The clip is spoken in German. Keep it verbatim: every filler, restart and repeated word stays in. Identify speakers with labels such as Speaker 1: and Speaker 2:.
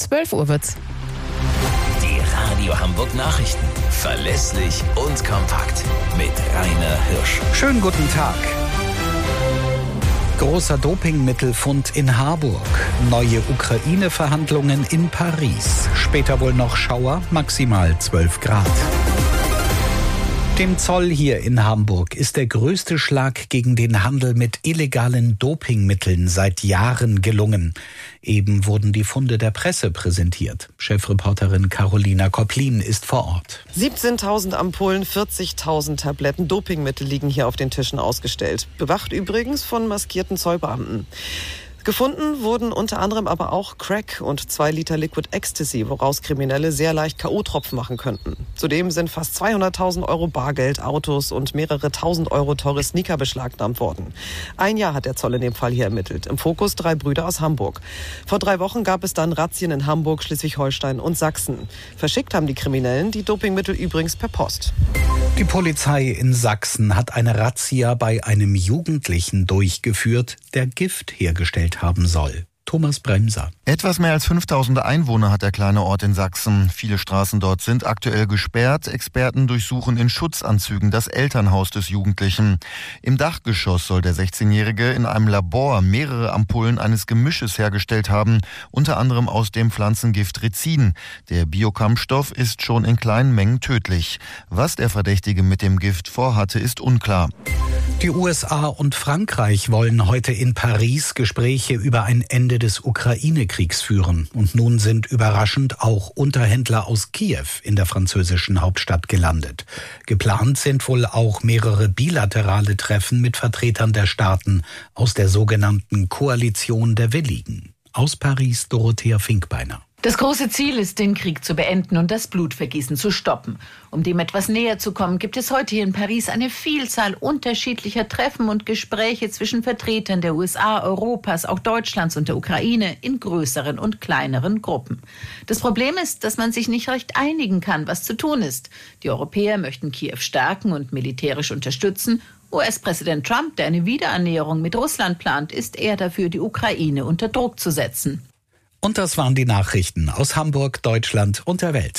Speaker 1: zwölf Uhr wird's.
Speaker 2: Die Radio Hamburg Nachrichten. Verlässlich und kompakt. Mit Rainer Hirsch.
Speaker 3: Schönen guten Tag. Großer Dopingmittelfund in Harburg. Neue Ukraine-Verhandlungen in Paris. Später wohl noch Schauer, maximal zwölf Grad. Dem Zoll hier in Hamburg ist der größte Schlag gegen den Handel mit illegalen Dopingmitteln seit Jahren gelungen. Eben wurden die Funde der Presse präsentiert. Chefreporterin Carolina Koplin ist vor Ort.
Speaker 4: siebzehntausend Ampullen, vierzigtausend Tabletten Dopingmittel liegen hier auf den Tischen ausgestellt. Bewacht übrigens von maskierten Zollbeamten. Gefunden wurden unter anderem aber auch Crack und zwei Liter Liquid Ecstasy, woraus Kriminelle sehr leicht K O-Tropfen machen könnten. Zudem sind fast zweihunderttausend Euro Bargeld, Autos und mehrere tausend Euro teure Sneaker beschlagnahmt worden. Ein Jahr hat der Zoll in dem Fall hier ermittelt. Im Fokus drei Brüder aus Hamburg. Vor drei Wochen gab es dann Razzien in Hamburg, Schleswig-Holstein und Sachsen. Verschickt haben die Kriminellen die Dopingmittel übrigens per Post.
Speaker 3: Die Polizei in Sachsen hat eine Razzia bei einem Jugendlichen durchgeführt, der Gift hergestellt haben soll. Thomas Bremser.
Speaker 5: Etwas mehr als fünftausend Einwohner hat der kleine Ort in Sachsen. Viele Straßen dort sind aktuell gesperrt. Experten durchsuchen in Schutzanzügen das Elternhaus des Jugendlichen. Im Dachgeschoss soll der sechzehnjährige in einem Labor mehrere Ampullen eines Gemisches hergestellt haben, unter anderem aus dem Pflanzengift Rizin. Der Biokampfstoff ist schon in kleinen Mengen tödlich. Was der Verdächtige mit dem Gift vorhatte, ist unklar.
Speaker 3: Die U S A und Frankreich wollen heute in Paris Gespräche über ein Ende des Ukraine-Kriegs führen. Und nun sind überraschend auch Unterhändler aus Kiew in der französischen Hauptstadt gelandet. Geplant sind wohl auch mehrere bilaterale Treffen mit Vertretern der Staaten aus der sogenannten Koalition der Willigen. Aus Paris Dorothea Finkbeiner.
Speaker 6: Das große Ziel ist, den Krieg zu beenden und das Blutvergießen zu stoppen. Um dem etwas näher zu kommen, gibt es heute hier in Paris eine Vielzahl unterschiedlicher Treffen und Gespräche zwischen Vertretern der U S A, Europas, auch Deutschlands und der Ukraine in größeren und kleineren Gruppen. Das Problem ist, dass man sich nicht recht einigen kann, was zu tun ist. Die Europäer möchten Kiew stärken und militärisch unterstützen. U S-Präsident Trump, der eine Wiederannäherung mit Russland plant, ist eher dafür, die Ukraine unter Druck zu setzen.
Speaker 3: Und das waren die Nachrichten aus Hamburg, Deutschland und der Welt.